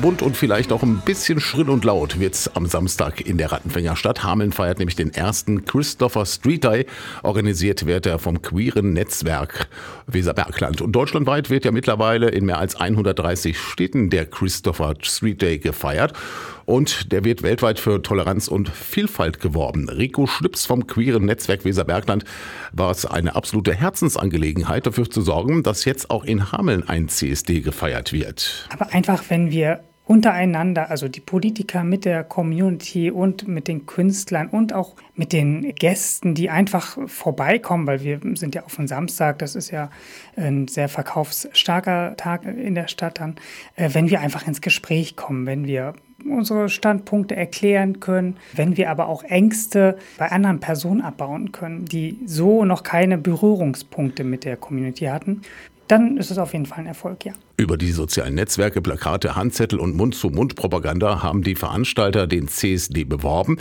bunt und vielleicht auch ein bisschen schrill und laut wird's am Samstag in der Rattenfängerstadt. Hameln feiert nämlich den ersten Christopher Street Day. Organisiert wird er vom queeren Netzwerk Weserbergland. Und deutschlandweit wird ja mittlerweile in mehr als 130 Städten der Christopher Street Day gefeiert. Und der wird weltweit für Toleranz und Vielfalt geworben. Rico Schlips vom queeren Netzwerk Weserbergland war es eine absolute Herzensangelegenheit, dafür zu sorgen, dass jetzt auch in Hameln ein CSD gefeiert wird. Aber einfach, wenn wir untereinander, also die Politiker mit der Community und mit den Künstlern und auch mit den Gästen, die einfach vorbeikommen, weil wir sind ja auf einen Samstag, das ist ja ein sehr verkaufsstarker Tag in der Stadt dann, wenn wir einfach ins Gespräch kommen, wenn wir unsere Standpunkte erklären können, wenn wir aber auch Ängste bei anderen Personen abbauen können, die so noch keine Berührungspunkte mit der Community hatten, dann ist es auf jeden Fall ein Erfolg, ja. Über die sozialen Netzwerke, Plakate, Handzettel und Mund-zu-Mund-Propaganda haben die Veranstalter den CSD beworben.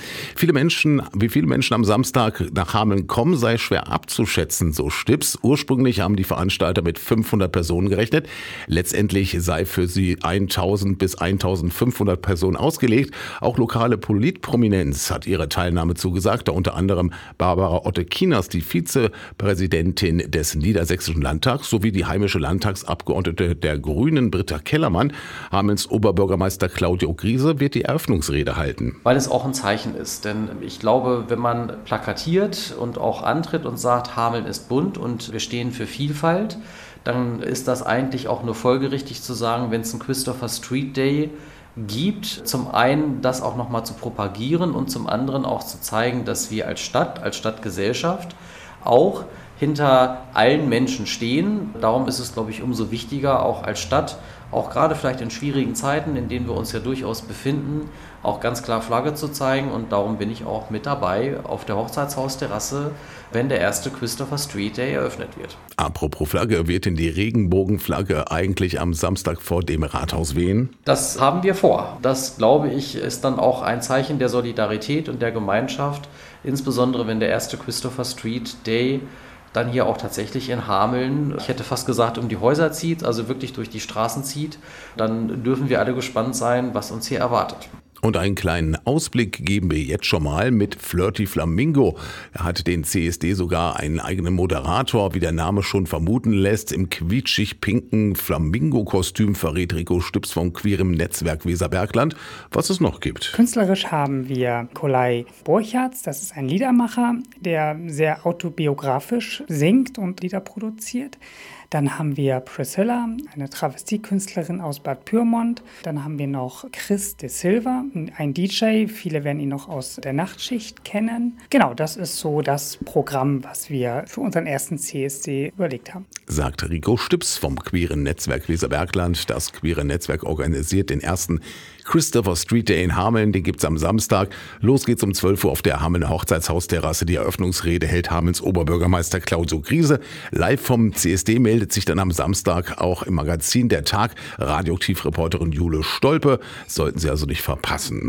Wie viele Menschen am Samstag nach Hameln kommen, sei schwer abzuschätzen, so Stips. Ursprünglich haben die Veranstalter mit 500 Personen gerechnet. Letztendlich sei für sie 1000 bis 1500 Personen ausgelegt. Auch lokale Politprominenz hat ihre Teilnahme zugesagt, da unter anderem Barbara Otte-Kienast, die Vizepräsidentin des Niedersächsischen Landtags, sowie die heimische Landtagsabgeordnete der Grünen Britta Kellermann. Hamelns Oberbürgermeister Claudio Griese wird die Eröffnungsrede halten. Weil es auch ein Zeichen ist, denn ich glaube, wenn man plakatiert und auch antritt und sagt, Hameln ist bunt und wir stehen für Vielfalt, dann ist das eigentlich auch nur folgerichtig zu sagen, wenn es einen Christopher Street Day gibt, zum einen das auch nochmal zu propagieren und zum anderen auch zu zeigen, dass wir als Stadtgesellschaft auch hinter allen Menschen stehen. Darum ist es, glaube ich, umso wichtiger, auch als Stadt, auch gerade vielleicht in schwierigen Zeiten, in denen wir uns ja durchaus befinden, auch ganz klar Flagge zu zeigen. Und darum bin ich auch mit dabei auf der Hochzeitshaus-Terrasse, wenn der erste Christopher Street Day eröffnet wird. Apropos Flagge, wird denn die Regenbogenflagge eigentlich am Samstag vor dem Rathaus wehen? Das haben wir vor. Das, glaube ich, ist dann auch ein Zeichen der Solidarität und der Gemeinschaft, insbesondere wenn der erste Christopher Street Day dann hier auch tatsächlich in Hameln, ich hätte fast gesagt, um die Häuser zieht, also wirklich durch die Straßen zieht, dann dürfen wir alle gespannt sein, was uns hier erwartet. Und einen kleinen Ausblick geben wir jetzt schon mal mit Flirty Flamingo. Er hat den CSD sogar einen eigenen Moderator, wie der Name schon vermuten lässt. Im quietschig-pinken Flamingo-Kostüm verrät Rico Stips vom queeren Netzwerk Weserbergland, was es noch gibt. Künstlerisch haben wir Kolai Borchardt, das ist ein Liedermacher, der sehr autobiografisch singt und Lieder produziert. Dann haben wir Priscilla, eine Travestiekünstlerin aus Bad Pyrmont. Dann haben wir noch Chris de Silva, ein DJ. Viele werden ihn noch aus der Nachtschicht kennen. Genau, das ist so das Programm, was wir für unseren ersten CSD überlegt haben. Sagt Rico Stips vom queeren Netzwerk Weserbergland. Das queere Netzwerk organisiert den ersten Christopher Street Day in Hameln. Den gibt's am Samstag. Los geht's um 12 Uhr auf der Hamelner Hochzeitshaus-Terrasse. Die Eröffnungsrede hält Hamelns Oberbürgermeister Claudio Griese. Live vom CSD meldet sich dann am Samstag auch im Magazin Der Tag Radioaktivreporterin Jule Stolpe. Sollten Sie also nicht verpassen.